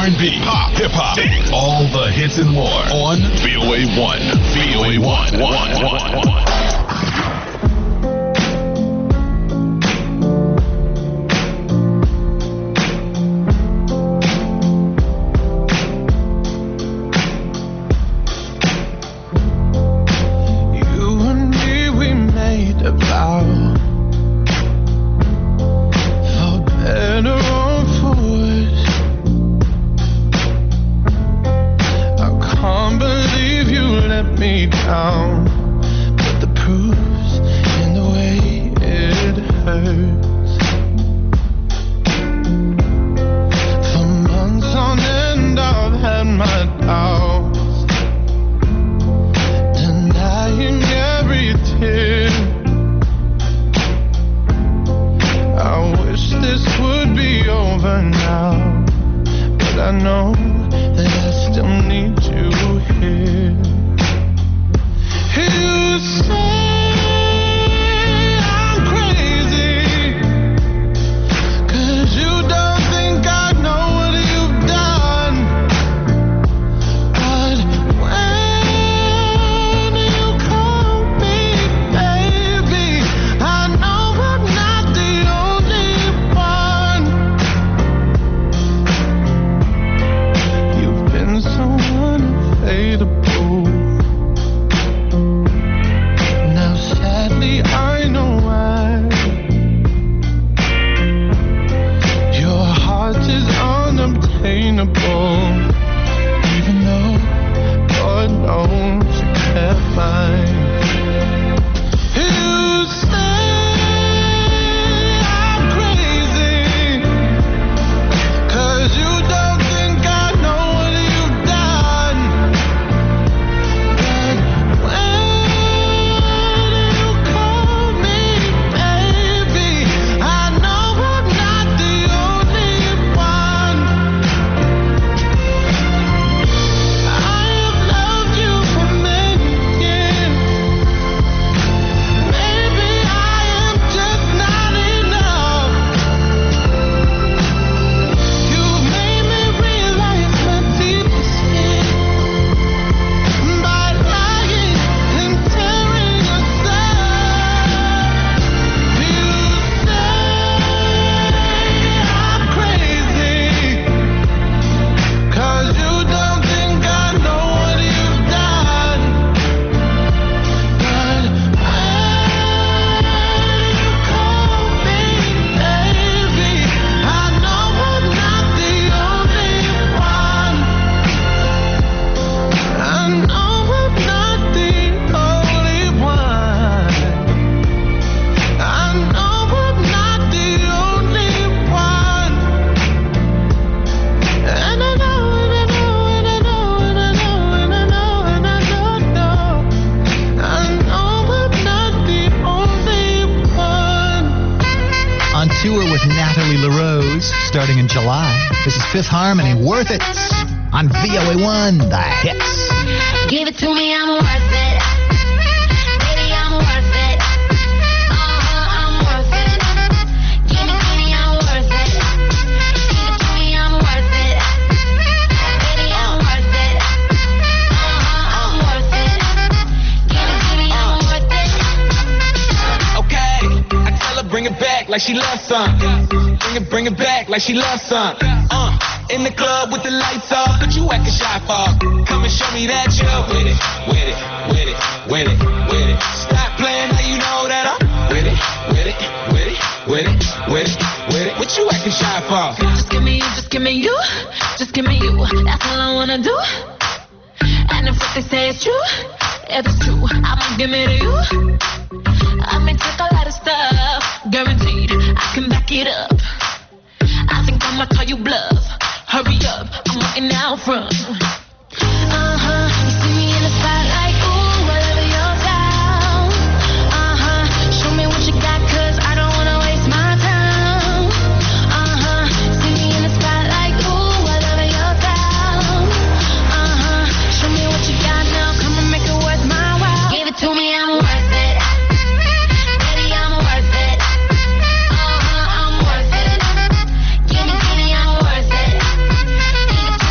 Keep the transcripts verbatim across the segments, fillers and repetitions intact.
and B, pop, hip-hop, all the hits and more on V O A one. V O A one. one, one, one. Starting in July. This is Fifth Harmony, Worth It, on V O A one, The Hits. Give it to me, I'm worth it. Baby, I'm worth it. Uh-huh, I'm worth it. Give it to me, I'm worth it. Give it to me, I'm worth it. Baby, I'm worth it. Uh-huh, I'm worth it. Give it to me, I'm worth it. Okay, I tell her bring it back like she loves something. Bring it, bring it back like she loves something. Uh, in the club with the lights off, but you acting shy for. Come and show me that you're with it, with it, with it, with it, with it. Stop playing now you know that I'm with it, with it, with it, with it, with it, with it. What you acting shy for? Just give me you, just give me you, just give me you. That's all I wanna do. And if what they say is true, if it's true, I'ma give it to you. I may take a lot of stuff, guaranteed I can back it up. I think I'ma call you bluff. Hurry up, I'm waiting out front. Uh-huh, you see me in the spotlight, ooh, whatever you're down. Uh-huh, show me what you got, cause I don't wanna waste my time. Uh-huh, see me in the spotlight, ooh, whatever you're down. Uh-huh, show me what you got now, come and make it worth my while. Give it to me, I'm worth it. Baby, I'm worth it. Uh-huh, I'm worth it. Give it to me, I'm worth it. Give it to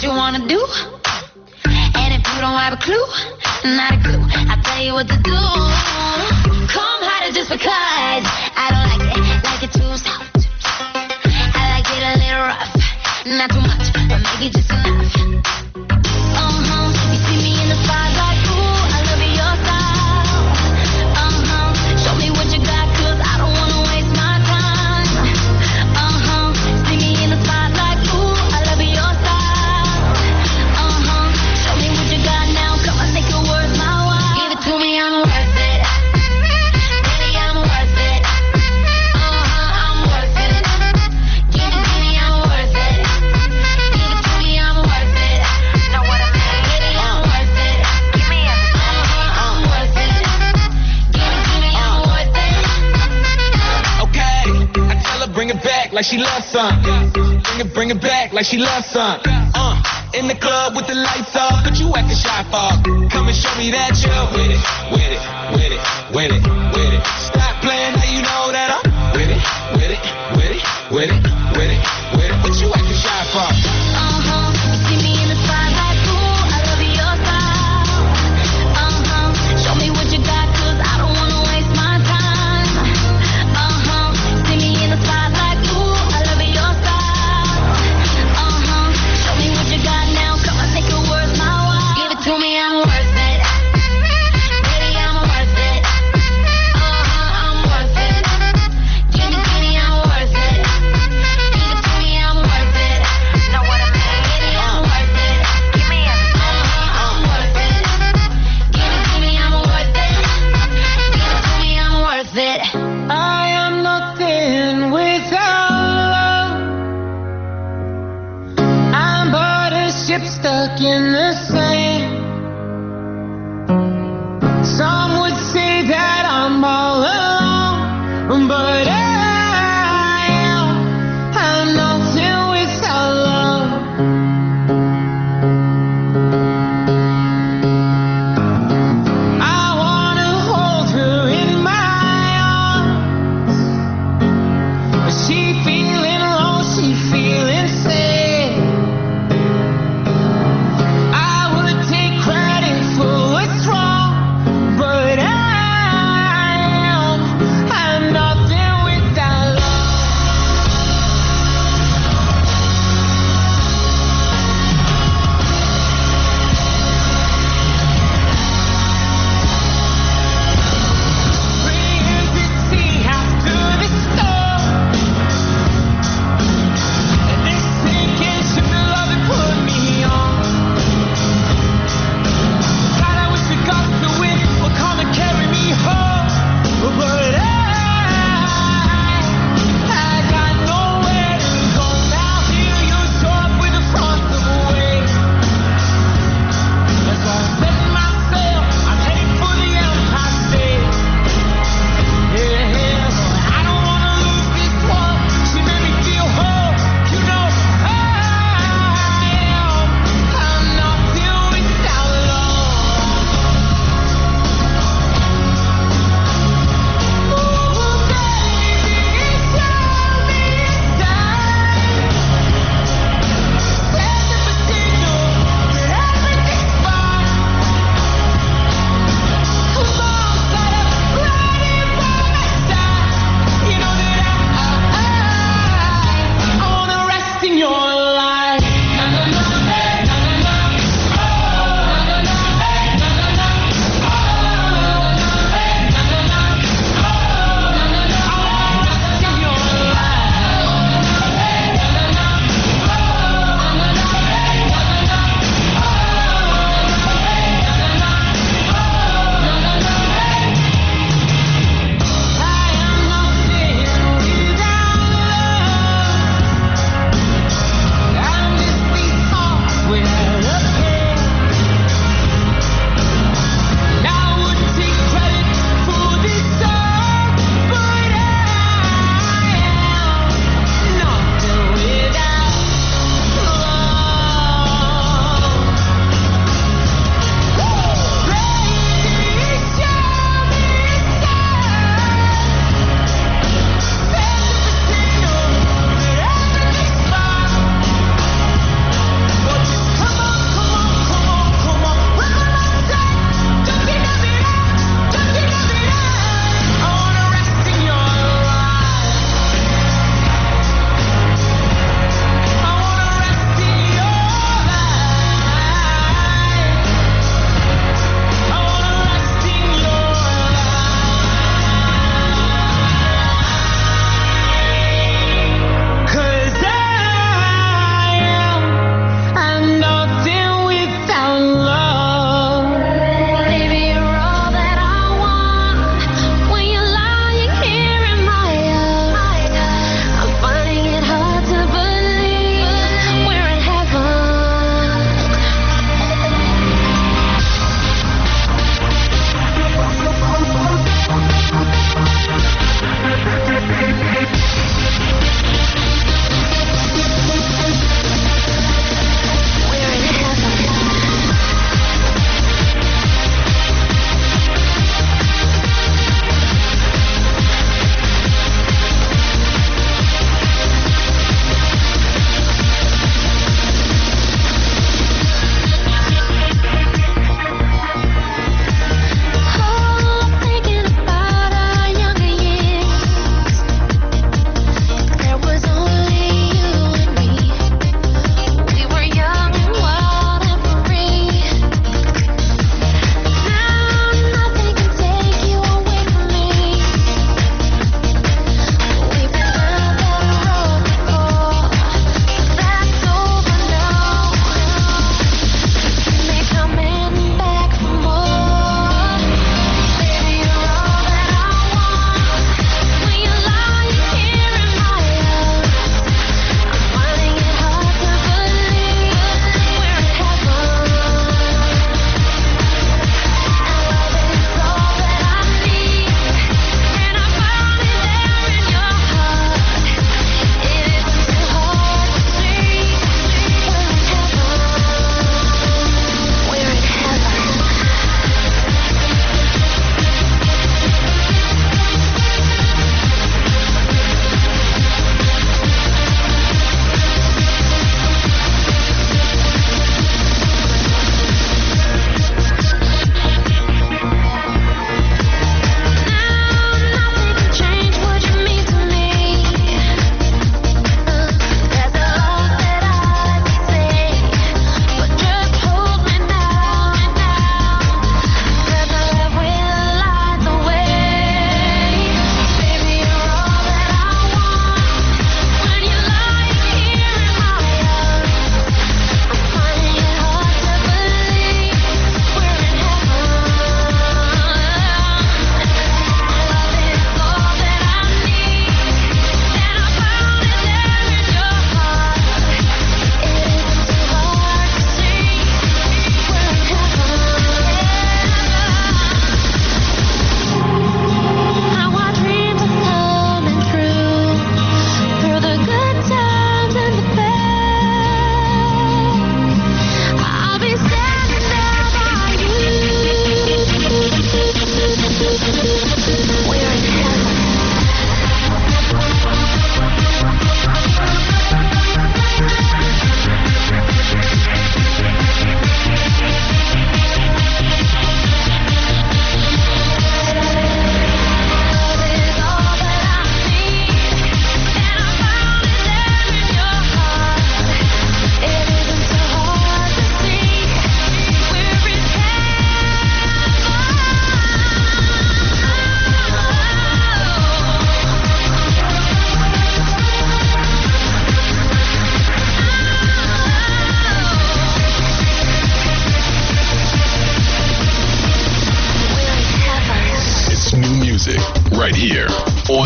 you wanna do. And if you don't have a clue, not a clue, I'll tell you what to do. Come harder just because I don't like it, like it too soft. I like it a little rough, not too much, but maybe just enough. Uh-huh, you see me in the spotlight, ooh, I love your style. Uh-huh, show me what you got, cause I don't wanna waste my time. Uh-huh, see me in the spotlight, ooh, I love your style. Uh-huh, show me what you got now, come on, make it worth my while. Give it to me, I'm worth it. Baby, I'm worth it. Uh-huh, I'm worth it. Give it to me, I'm worth it. Give it to me, I'm worth it. Know what I mean? Baby, I'm worth it. Give me a uh-huh, I'm worth it. Give it to me, I'm worth it. Okay, I tell her bring it back like she loves some. Bring it, bring it back like she loves some. Uh, in the club with the lights off, but you acting shy for. Come and show me that you're with it, with it, with it, with it, with it. Stop playing, now you know that I'm with it, with it, with it, with it, with it, with it. What you acting shy for? Uh-huh, you see me in the spotlight, ooh, I love your style. Uh-huh, show me what you got, cause I don't wanna waste my time. Uh-huh, see me in the spotlight, ooh, I love your style. Uh-huh, show me what you got now, come on, make it worth my while. Give it to me, I'm worth it. Baby, I'm worth it. Uh-huh, I'm worth it. Give it to me, I'm worth it. Give it to me, I'm worth it. Know what I mean? Baby, I'm worth it. Give me a uh-huh, I'm worth it. Give it to me, I'm worth it. Give it to me, I'm worth it. I am nothing without love. I'm but a ship stuck in the sand. Some would say that I'm all alone, but I am. I'm nothing without love. I wanna hold her in my arms. She feeling low, she feeling sad. I would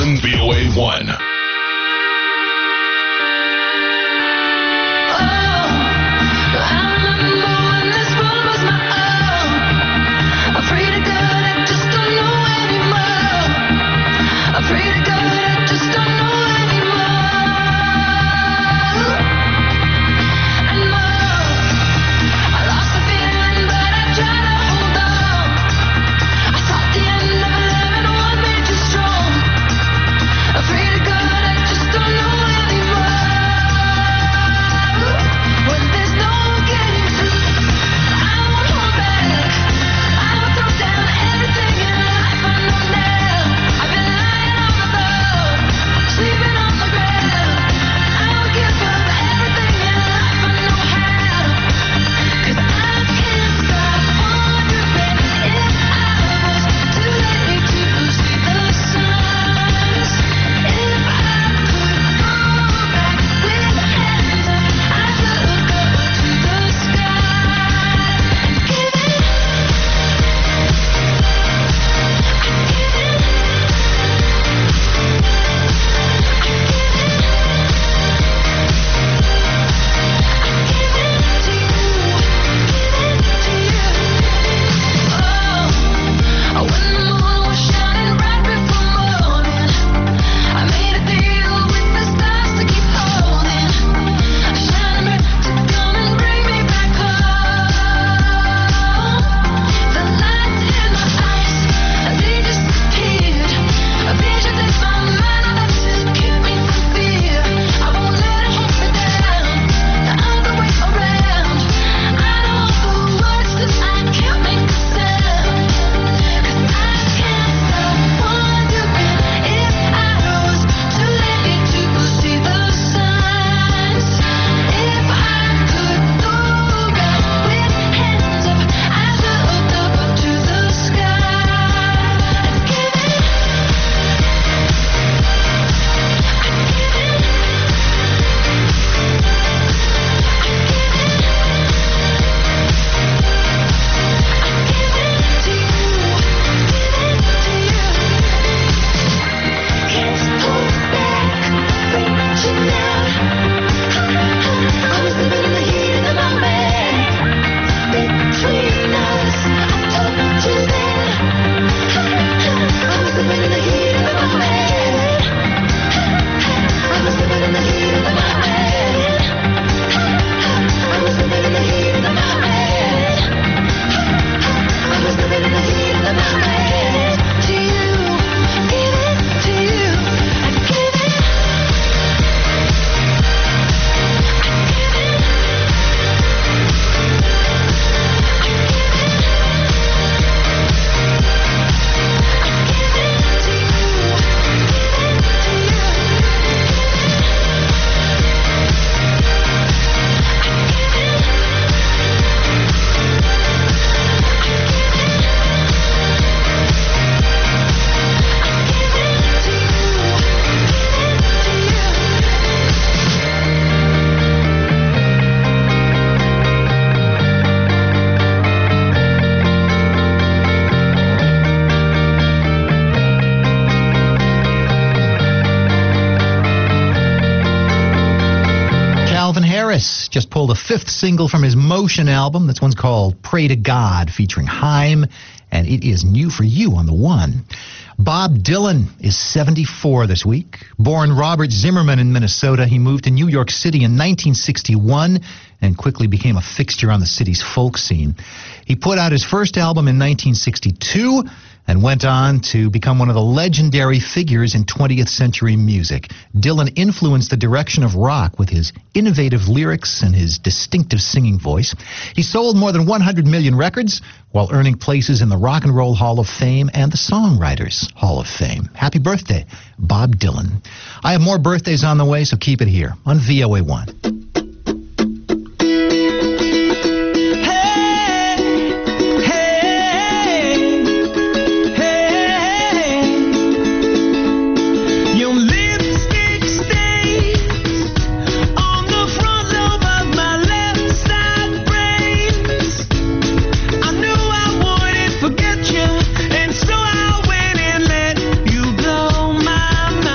on V O A one. Just pulled a fifth single from his Motion album. This one's called Pray to God, featuring Haim, and it is new for you on the one. Bob Dylan is seventy-four this week. Born Robert Zimmerman in Minnesota, he moved to New York City in nineteen sixty-one and quickly became a fixture on the city's folk scene. He put out his first album in nineteen sixty-two and went on to become one of the legendary figures in twentieth century music. Dylan influenced the direction of rock with his innovative lyrics and his distinctive singing voice. He sold more than one hundred million records while earning places in the Rock and Roll Hall of Fame and the Songwriters Hall of Fame. Happy birthday, Bob Dylan. I have more birthdays on the way, so keep it here on V O A one. And so I went and let you blow my mind.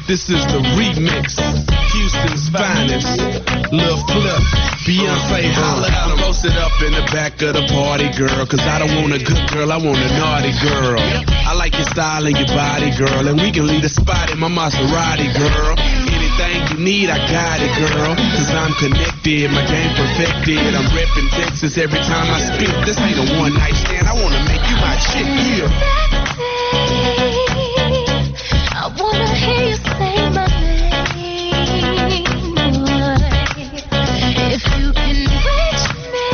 This is the remix. Houston's finest. Lil Flip, Beyonce, holla at 'em. Posted up in the back of the party, girl. Cause I don't want a good girl, I want a naughty girl. I like your style and your body, girl. And we can leave the spot in my Maserati, girl. Anything you need, I got it, girl. Cause I'm connected, my game perfected. I'm reppin' Texas every time I spit. This ain't a one night stand, I wanna make you my chick, yeah. I wanna hear you say my name, boy. If you can reach me,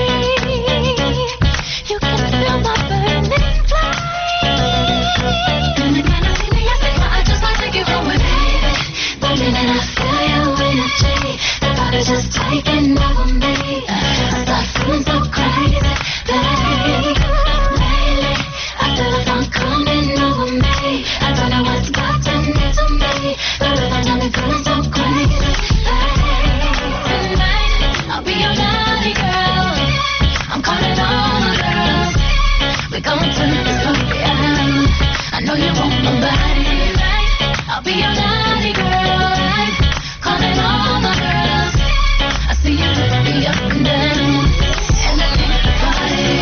you can feel my burning flame. And the kind of thing I think I just like to give away, baby. The minute I feel your energy, the body's just taking over me. I start feeling so crazy, baby. Lately, I feel the fun coming over me. I don't know what's gotten into me, but rhythms got me feeling so crazy. Tonight, I'll be your naughty girl. I'm calling all my girls. We gon' turn this party out. I know you want my body tonight. I'll be your naughty girl. I'm calling all my girls. I see you look me up and down, and I think the party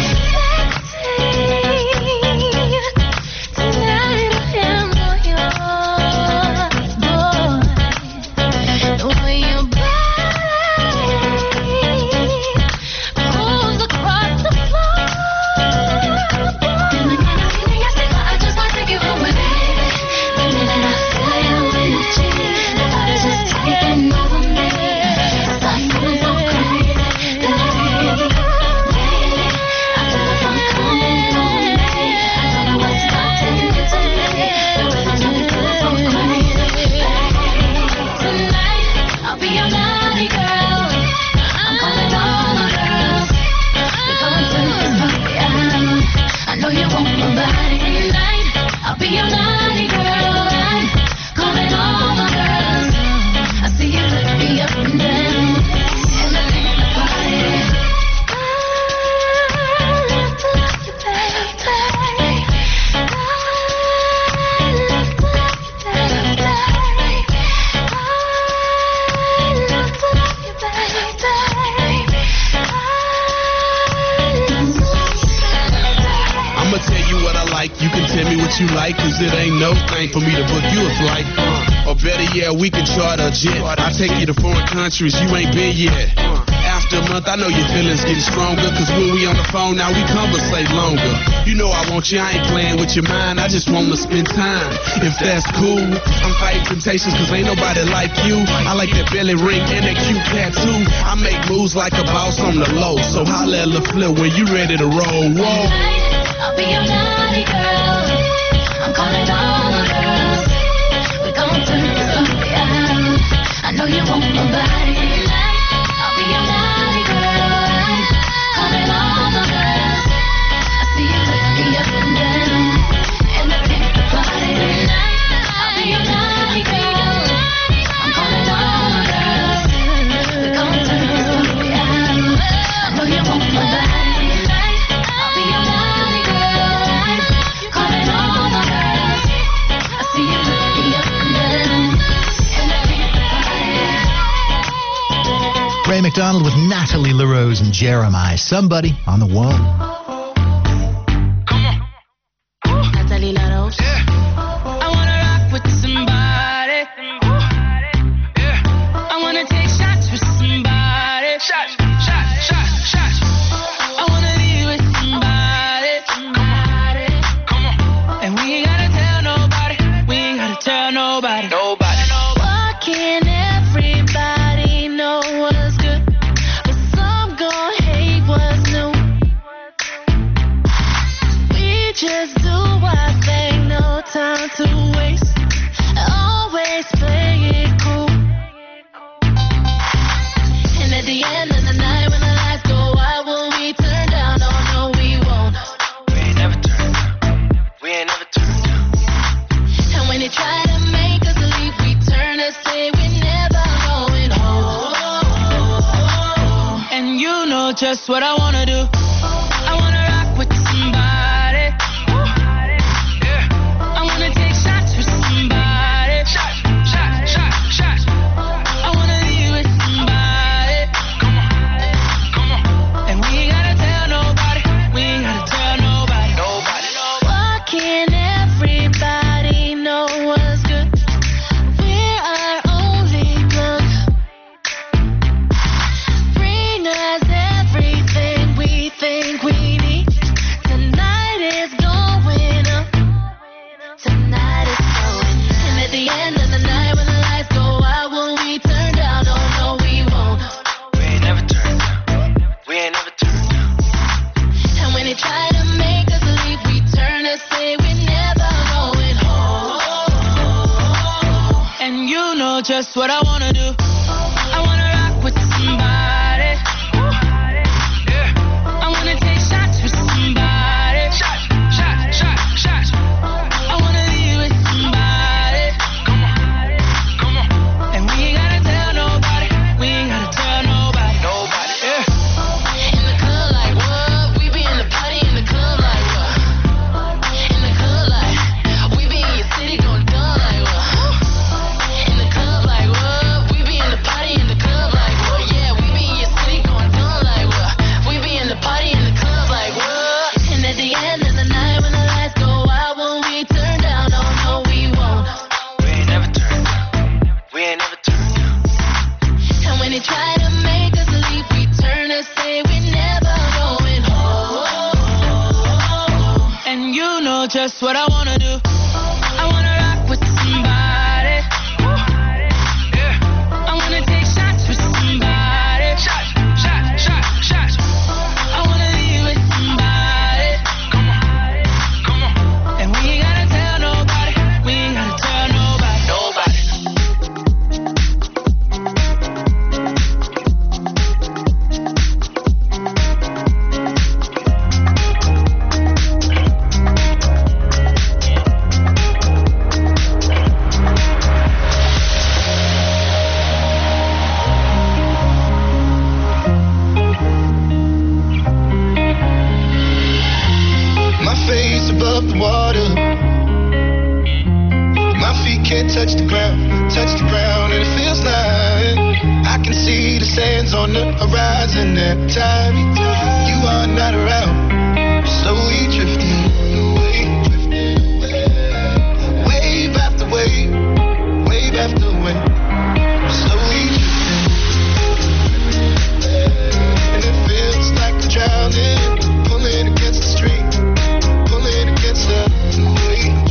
sexy. Tonight I am all yours, boy. The way your body moves across the floor. And the kind of feeling I still I just like to give away, baby. The minute I feel your energy, the body's just taking over me. I start feeling so crazy, baby. Lately, I feel the fun coming over me. I don't know what's gotten into me, the rhythms got me feeling so crazy, baby. Tonight, I'll be your naughty girl. I'm calling all my girls. We gon' turn this party out. I know you want my body tonight. I'll be your naughty girl. I'm calling all my girls. I see you look me up and down, and I think the party. I love to love you, baby. I love to love you, baby. I love to love you, baby. I'ma tell you what I like, you can tell me what you like, cause it ain't no thing for me to book you a flight. Uh, or better yet, we can charter a jet. I'll take you to foreign countries you ain't been yet. Uh, after a month, I know your feelings getting stronger, cause when we on the phone now, we conversate longer. You know I want you, I ain't playing with your mind, I just wanna spend time. If that's cool, I'm fighting temptations, cause ain't nobody like you. I like that belly ring and that cute tattoo. I make moves like a boss on the low, so holla at Lil Flip when you ready to roll. Whoa. I'll be your naughty girl. I'm calling all my girls. We gon' turn this party out. I know you want my body tonight. I'll be your naughty girl. I'm calling all my girls. I see you look me up and down, and I think the party tonight. I'll be your naughty girl. I'm calling all my girls. We gon' turn this party out. I know you want my body tonight. I'll be your naughty girl. I'm calling all my girls. I see you look me up and down, and I think the party. Ray McDonald with Natalie LaRose and Jeremiah. Somebody on the one. Natalie LaRose. I wanna rock with somebody. I wanna take shots with somebody. Shots, shots, shots, shots. I wanna be with somebody. Somebody. Come on. And we ain't gotta tell nobody. We ain't gotta tell nobody. Nobody. Why can't everybody know what's good, but some gon' hate what's new? We just do our thing, no time to waste. Always play it cool. And at the end of the night, when the lights go out, will we turn down? Oh no, we won't. We ain't never turned down. We ain't never turned down. And when they try to make us leave, we turn and say we're never going home. And you know just what I wanna do. I wanna rock with somebody. I wanna take shots with somebody. Shots, you know just what I wanna do. I wanna rock with somebody. Yeah. I wanna take shots with somebody. Shot, shot, shot, shot. I wanna be with somebody. Come on, come on. And we ain't gotta tell nobody. We ain't gotta tell nobody. Nobody. Yeah. In the club like what? We be in the party in the club like what? In the club like we be in your city going dumb like what? In the club like what? We be in the party in the club like what? Yeah, we be in your city going dumb like what? We be in the party in the club like what? And at the end of the night when the lights go out, when we turn down, oh no we won't. We ain't never turned down. We ain't never turned down. And when they try to make us leave, we turn and say we never going home. And you know just what I wanna do. I wanna rock with somebody. Yeah. I wanna take shots with somebody. Shot, shot, shot, shot. I wanna be with somebody. Come on, come on. And we ain't gotta tell nobody. We ain't gotta tell nobody. Nobody. My face above the water. My feet can't touch the ground, touch the ground, and it feels like I can see the sands on the horizon every time you are not around. Slowly drifting away, wave after wave, wave after wave. Slowly drifting, and it feels like I'm drowning, pulling against the stream. Pulling against the wave,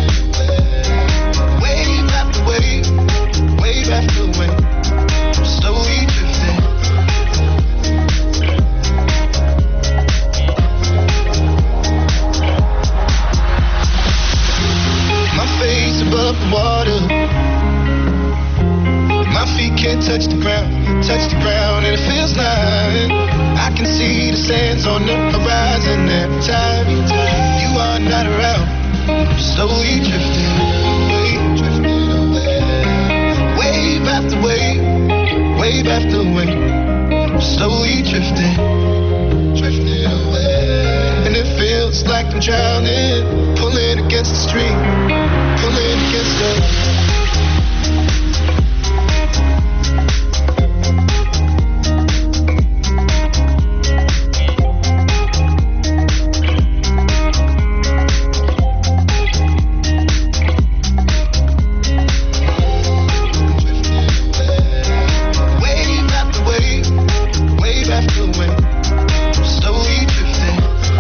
wave after wave, wave after wave, slowly drifting. My face above the water, my feet can't touch the ground, touch the ground, and it feels like I can see the sands on the horizon every time you are not around. Slowly drifting away, drifting away, wave after wave, wave after wave, slowly drifting, drifting away, and it feels like I'm drowning, pulling against the stream, pulling against the. Wave after wave, wave after wave, slowly drifting.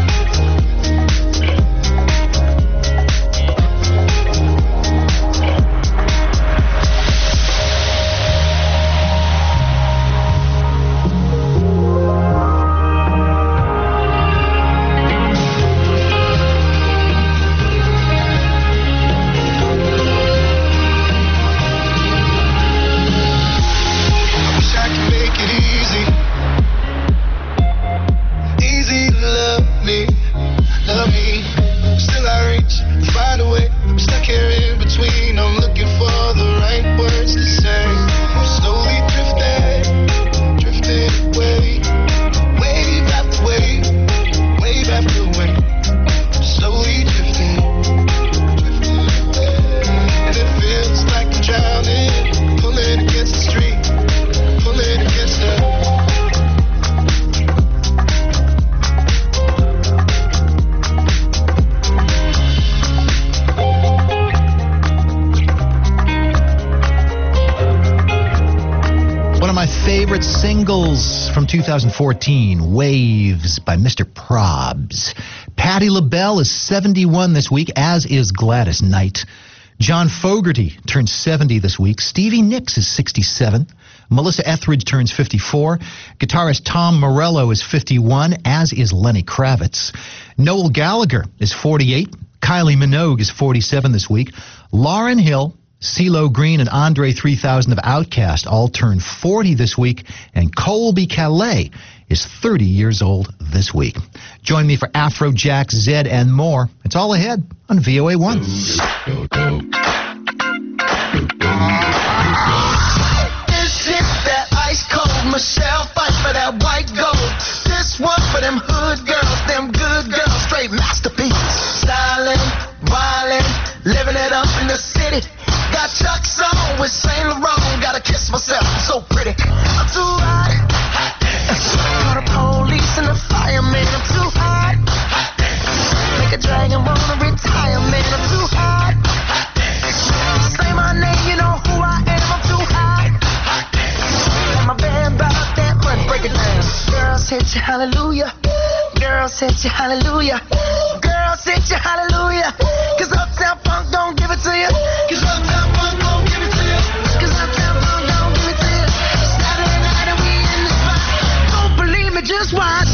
favorite singles from two thousand fourteen, Waves by Mister Probs. Patti LaBelle is seventy-one this week, as is Gladys Knight. John Fogerty turns seventy this week. Stevie Nicks is sixty-seven. Melissa Etheridge turns fifty-four. Guitarist Tom Morello is fifty-one, as is Lenny Kravitz. Noel Gallagher is forty-eight. Kylie Minogue is forty-seven this week. Lauryn Hill, CeeLo Green and Andre three thousand of Outkast all turned forty this week, and Colby Calais is thirty years old this week. Join me for Afrojack, Zed, and more. It's all ahead on V O A one. This is that ice cold Michelle fight for that white gold. This one for them hood girls, them good girls, straight masterpiece. Styling, wildin', living it up in the city. Got Chuck's on with Saint Laurent. Gotta kiss myself, I'm so pretty. I'm too hot. Call the police and the fireman. I'm too hot. Make a dragon wanna retire, man. I'm too hot. Say my name, you know who I am. I'm too hot. Let my band bout that money, break it down. Girls hit you, hallelujah. Girls hit you, hallelujah. Girls hit you, hallelujah. Cause Uptown Funk don't give it to you. Cause Uptown Funk don't give it to you. Cause Uptown Funk don't give it to you. Saturday night and we in the spot. Don't believe me, just watch.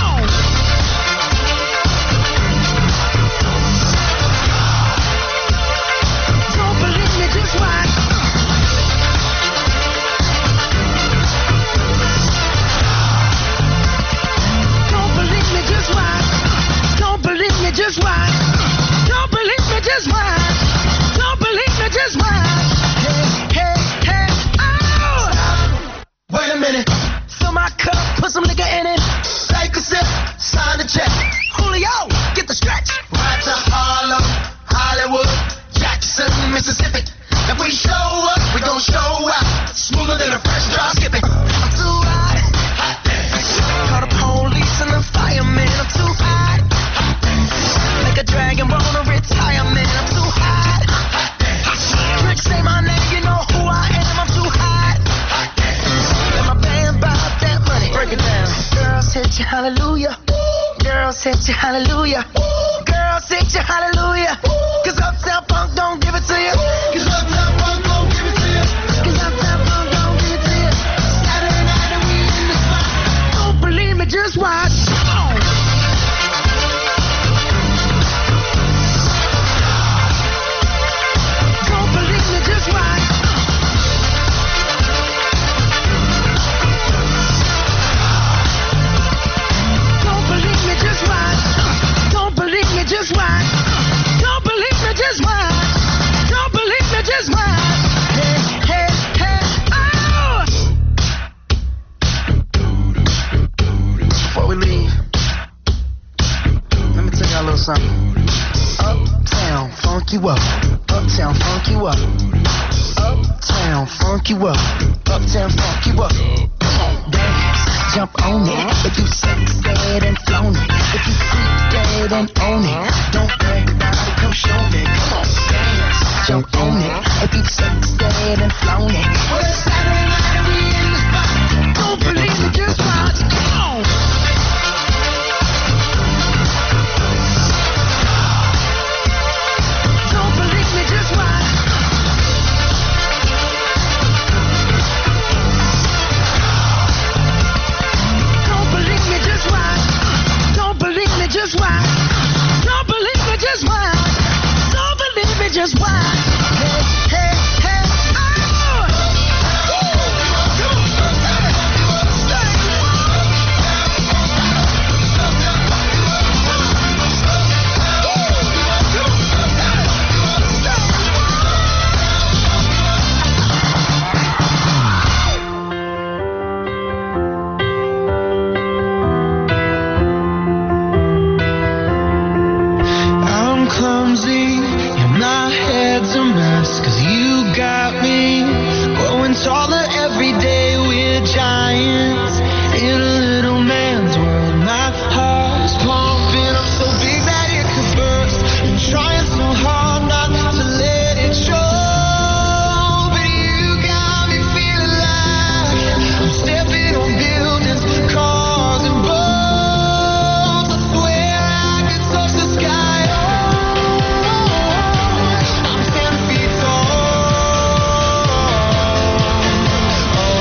Don't believe me, just watch. Don't believe me, just watch. Don't believe me, just watch. Don't believe me, just watch. Don't believe me, just watch. Hey, hey, hey, oh! Wait a minute. Fill my cup, put some liquor in it. Take a sip, sign the check. Julio, get the stretch. Right to Harlem, Hollywood, Jackson, Mississippi. If we show up, we gon' show out. Smoother than a fresh drop skipping. I'm too hot. Call the police and the fireman. I'm too hot. Make a dragon wanna retire, man. I'm too hot. Trick, say my name, you know who I am. I'm too hot. Let my band bout that money. Break it down. Girls hit you, hallelujah. Girls hit you, hallelujah. Girls hit you, hallelujah. Cause Uptown Funk don't give it to you. Cause Uptown Funk don't give it to you. Cause Uptown Funk don't give it to you. Saturday night and we in the spot. Don't believe me, just watch. Don't believe me, just watch. Don't believe me, just watch. Don't believe me, just watch. Don't believe me, just watch. Don't believe me, just watch. Hey, hey, hey, oh! Before we leave, let me tell y'all a little something. Uptown, funk you up. Uptown, funk you up. Uptown, funk you up. Uptown, funk you up. Come on, dance, jump on it. If you sex dead and flown it. If you freak dead and own it. Don't brag about it, come show me. Come on, dance, jump on it. If you sex dead and flown it. Well, it's Saturday night and we in the spot. Don't believe me, just watch. Come on. Don't believe me, just watch. Don't believe me, just watch. Don't believe me, just watch. Don't believe me, just watch. Don't believe me, just watch. Hey, hey, hey, oh! I'm clumsy and my head's a mess. Cause you got me growing taller every day. We're giants in a little man's world. My heart's pumping up so big that it could burst. I'm trying so hard not to let it show. But you got me feeling like I'm stepping on buildings, cars and boats. I swear I could touch the sky. Oh, I'm ten feet tall. Oh,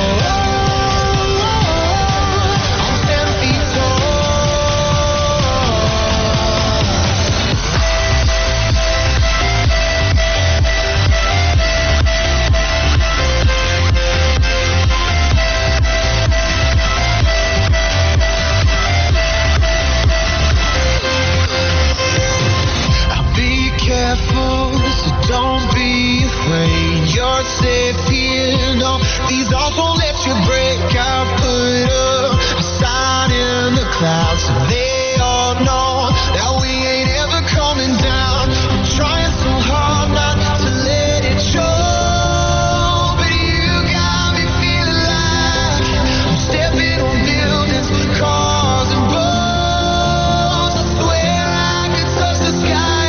These arms won't let you break. I've put up a sign in the clouds so they all know that we ain't ever coming down. I'm trying so hard not to let it show, but you got me feeling like I'm stepping on buildings, cars and boats. I swear I could touch the sky.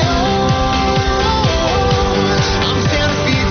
Oh, I'm ten feet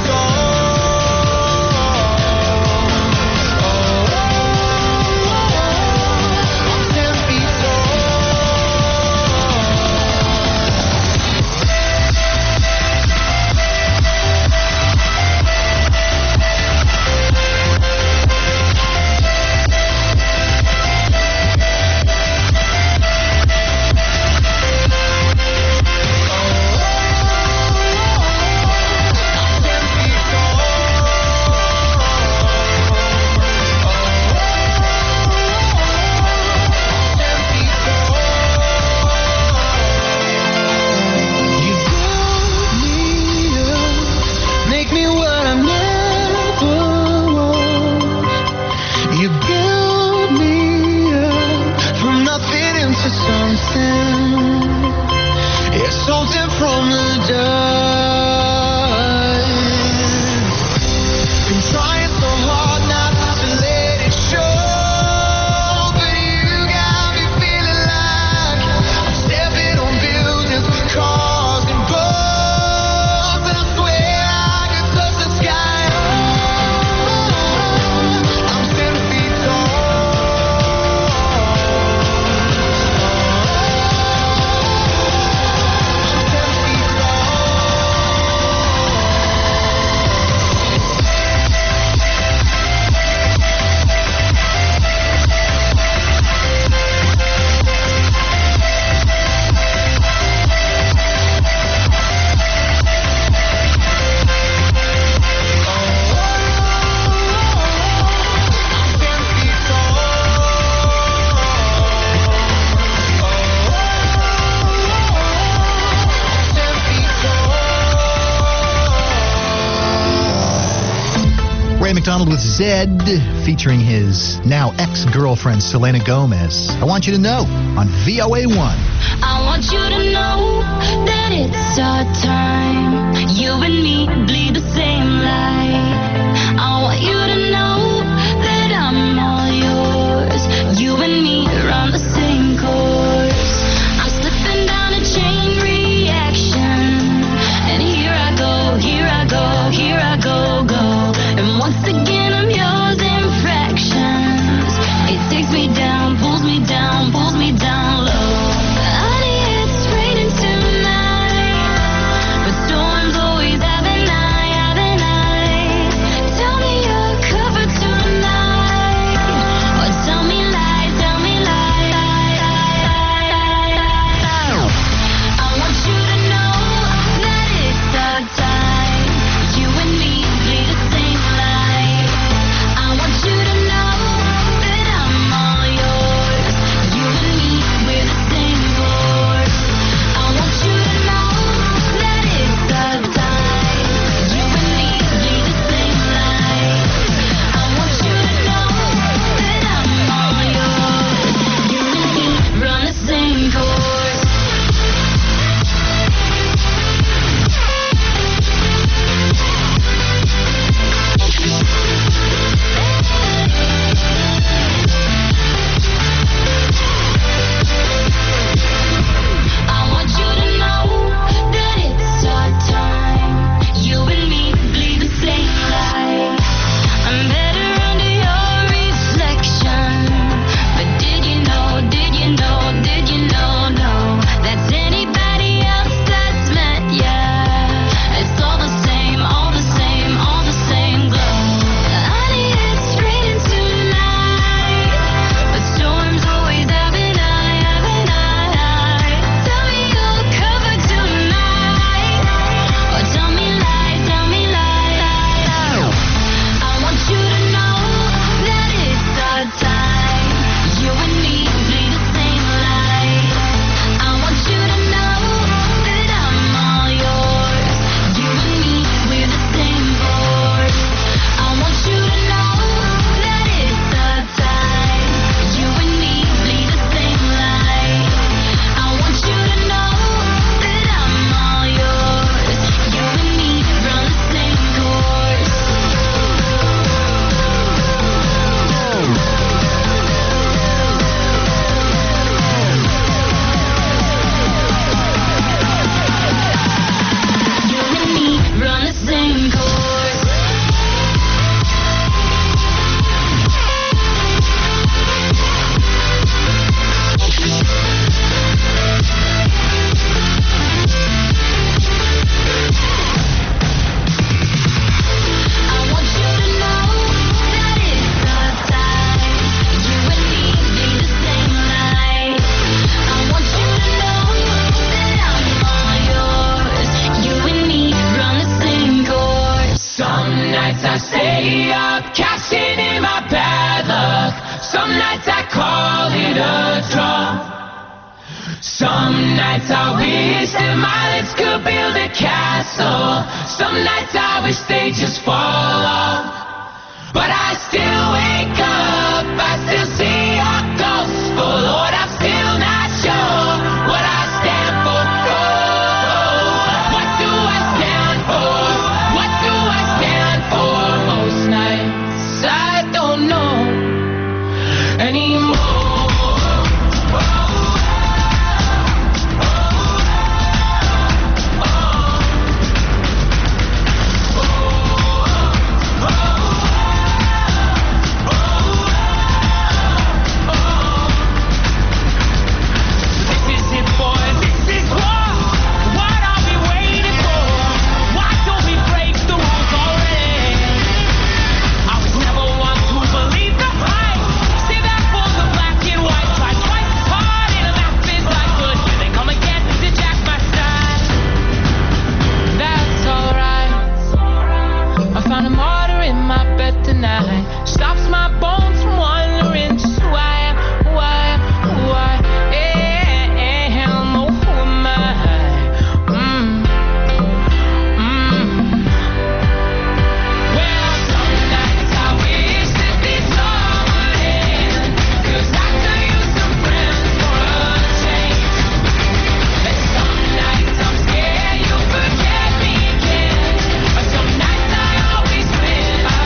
McDonald with Zed, featuring his now ex-girlfriend, Selena Gomez. I Want You to Know on V O A one. I want you to know that it's our time. You and me bleed the same light. I want you to know that I'm all yours. You and me run the same course. I'm slipping down a chain reaction. And here I go, here I go, here I go, go. And once again I'm yours in fractions. It takes me down, pulls me down, pulls me down low. Honey, it's raining tonight, but storms always have a night, have a night. up, cashing in my bad luck. Some nights I call it a draw. Some nights I wish that my lips could build a castle. Some nights I wish they just fall off. But I still wake up, I still see your ghost. Oh Lord, I'm still not sure what I stand for. Oh, what do I stand for? What do I stand for? Most nights I don't know anymore. Stops my bones from wondering just why, why, why am, oh, who am I? Mm, mm. Well, some nights I wish that this all would end, 'cause I could use some friends for a change. And some nights I'm scared you'll forget me again, but some nights I always win. I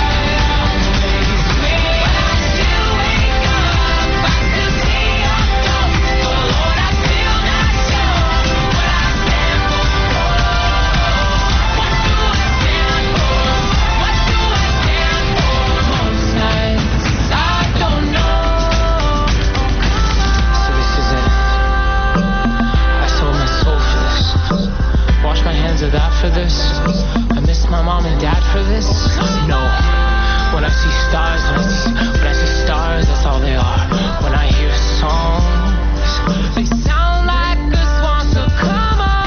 for this? I miss my mom and dad for this? No. When I see stars, when I see, when I see stars, that's all they are. When I hear songs, they sound like a swan, so come on.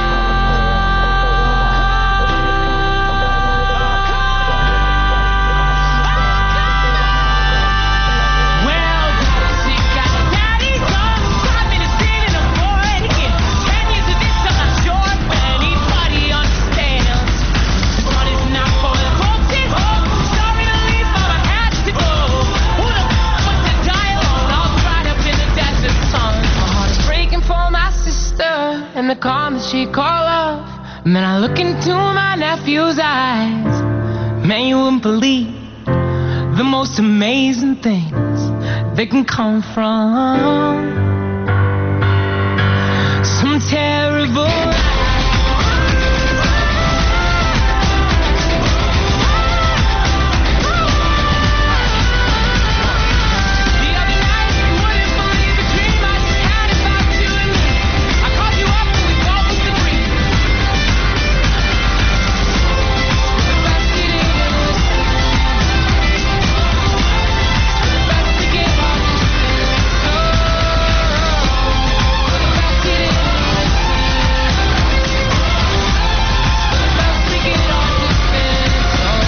Well, she got daddy's gone, five minutes in and I'm bored again. Ten years of this, I'm not sure when anybody understands. One is not for the folks at home. Sorry to leave, but I had to go. Who the f*** wants to die alone? All dried up in the desert sun. My heart is breaking for my sister and the calm that she called love. And then I look into my nephew's eyes. Man, you wouldn't believe the most amazing things that can come from some terrible life. The other night, you wouldn't believe the dream I just had about you and me. I called you up and we both was agreed. The best to do is the best to give up. Oh, the best to do is the best to get off this fence.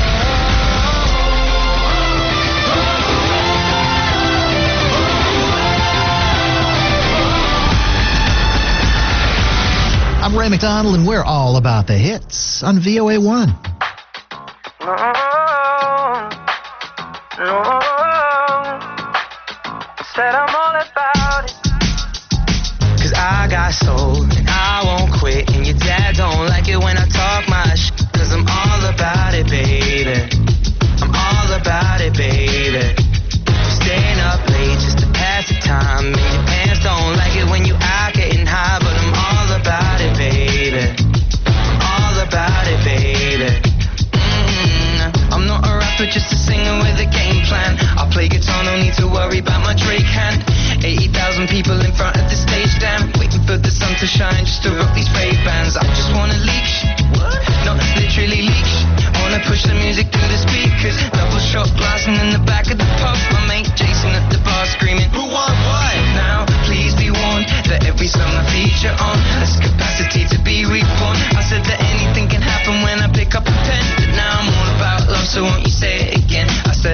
I'm Ray McDonald, and we're all about the hits on V O A one. No, no. Said I'm all about it. 'Cause I got soul and I won't quit. And your dad don't like it when I talk my shit. 'Cause I'm all about it, baby. I'm all about it, baby. Staying up late just to pass the time. And your parents don't like it when you out getting high. But I'm all about it, baby. I'm all about it, baby. Mm-hmm. I'm not a rapper, just a singer with a game plan. I play guitar, no need to worry about my Drake hand. eighty thousand people in front of the stage, damn. Waiting for the sun to shine just to rock these fake bands. I just wanna leak shit, not literally leak shit. Wanna push the music through the speakers. Double shot glass and in the back of the pub, my mate Jason at the bar screaming, who want what? Now, please be warned that every song I feature on has capacity to be reborn. I said that anything can happen when I pick up a pen. But now I'm all about love, so won't you say it again? I said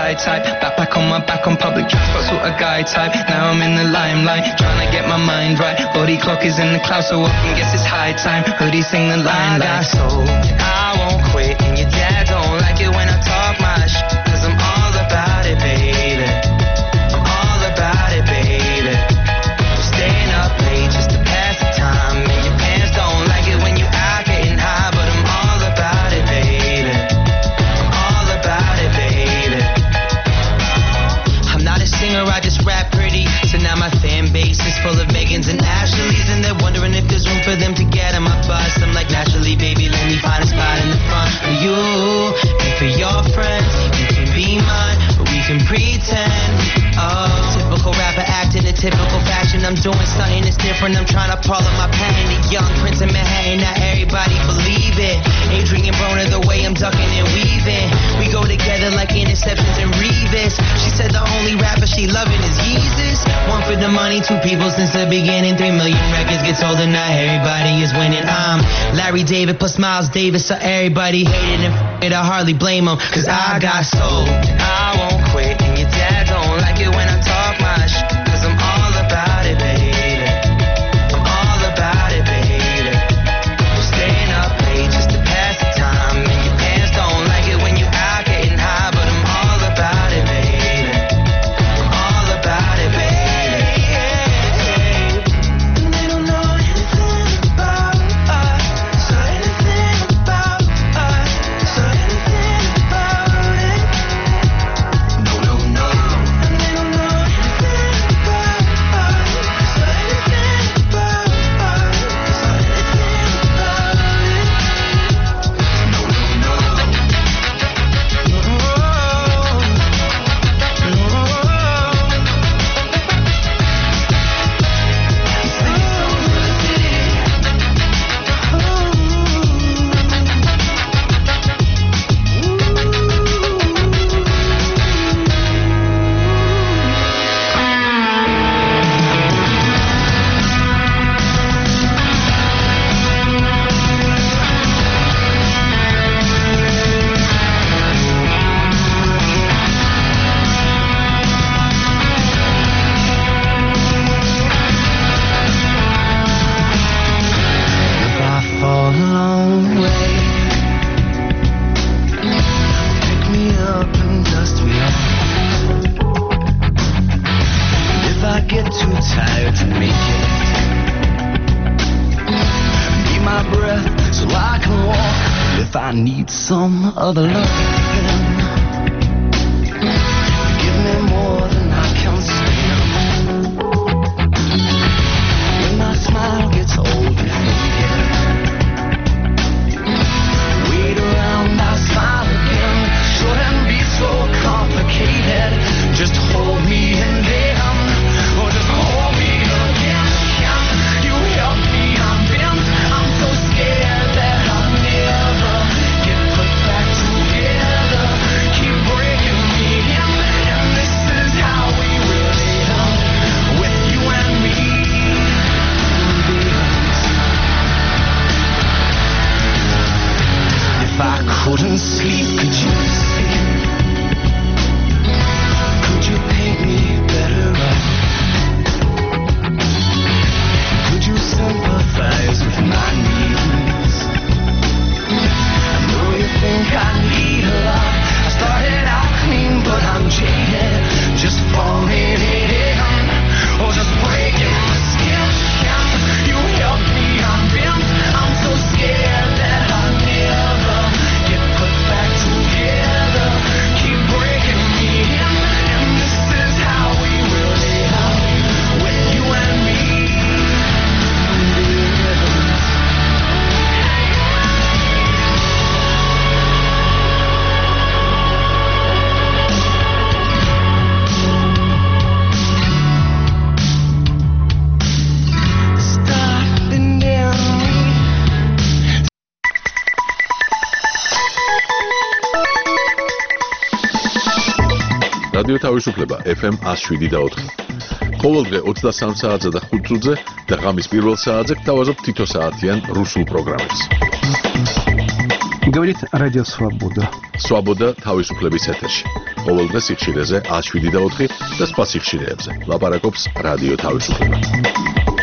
shy type. Backpack on my back on public transport, sort of guy type. Now I'm in the limelight, trying to get my mind right. Body clock is in the clouds, so I can guess it's high time. Hoodie sing the line like, I got soul, I won't quit. And your dad don't like it when I talk my shit, cause I'm all about it, baby. I'm all about it, baby. I'm staying up late just to pass the time. And your parents don't like it when you out getting high, but I'm all about it, baby. I'm all about it, baby. I'm not a singer, I just rap pretty. So now my fan base is full of Megans and Ashleys, and they're wondering if there's room for them to get on my bus. I'm like, naturally, baby, let me find a spot in the front for you and for your friends. You can be mine, but we can pretend. Oh, typical rapper acting a typical fashion. I'm doing something that's different. I'm trying to pull up my patent. The young prince of Manhattan, not everybody believe it. Adrian Broner, the way I'm ducking and weaving. We go together like interceptions and Revis. She said the only rapper she loving is Yeezus. One for the money, two people since the beginning. Three million records get sold and not everybody is winning. I'm Larry David plus Miles Davis, so everybody hated and f***ed. I hardly blame them, cause I got soul and I won't quit. And your dad don't like it when I talk my shit, cause I'm all about it, baby. I'm all about it, baby. I'm staying up late just to pass the time. And your parents don't like it when you out getting high, but I'm all about it, baby. I'm all about it, baby. And they don't know anything about us, so anything about us, so anything about it. No, no, no. And they don't know anything about us, so anything about us, so anything about it. No, no, no. No, no. Singing songs for the city. If I fall a long way, pick me up and dust me off. If I get too tired to make it, need my breath so I can walk. If I need some other loving, give me more than I can stand. When my smile gets old and faded, wait around, I'll smile again. Shouldn't be so complicated. Just hold me and then, or just hold me again. You help me, I'm bent. I'm so scared that I'll never get put back together. Keep breaking me in, and this is how we really end, with you and me. If I couldn't sleep, could you sleep? Could you paint me better up? Could you sympathize with my needs? I know you think I need a lot. I started out clean, but I'm jaded. Just falling in, or just breaking my skin. You help me, I'm bent. I'm so scared that I'll never get put back together. Keep breaking me in, and this is how we really end, with you and me. Stopping down me. რადიო თავისუფლება ეფ ემ one oh seven და four. ყოველდღე ოცდასამ საათზე და ხუთ წუთზე და ღამის პირველ საათზე გთავაზობ თითო საათიან რუსულ პროგრამებს. Говорит Радио Свобода. Свобода თავისუფლების ეთერში. ყოველდღე სიხშირეზე ათს შვიდი და ოთხი და სხვა სიხშირეებზე. ლაპარაკობს რადიო თავისუფლება.